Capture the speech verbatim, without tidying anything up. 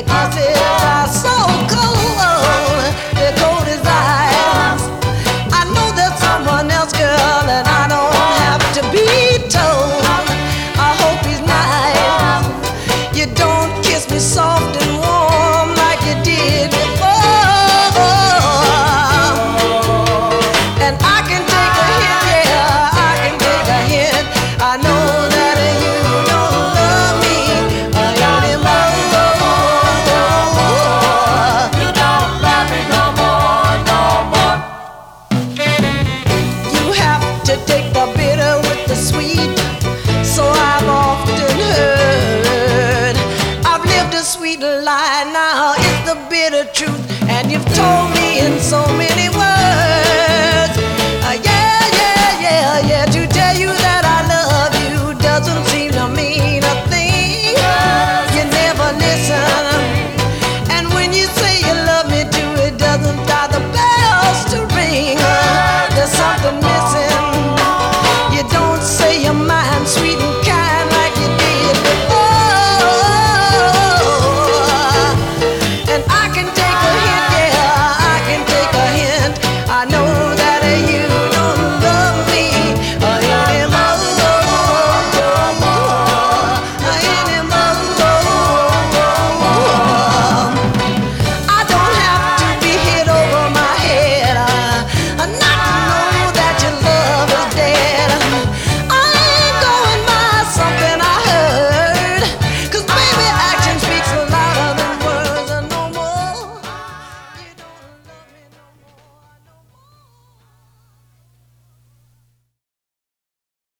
I said I'm so cold, they're cold as ice. I know there's someone else, girl, and I don't have to be told. I hope he's nice. You don't kiss me soft and warm like you did before. And I can take a hint, yeah, I can take a hint. I know that you don't love me anymore. You don't love me no more, no more. You have to take the bitter with the sweet, so I've often heard. I've lived a sweet lie, now it's the bitter truth, and you've told me in so many